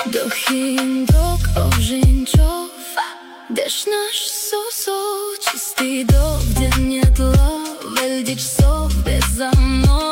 Дохин док ожинчов, деш наш сосо, чистый дом, где нет лав, эльдич сов, без за мной.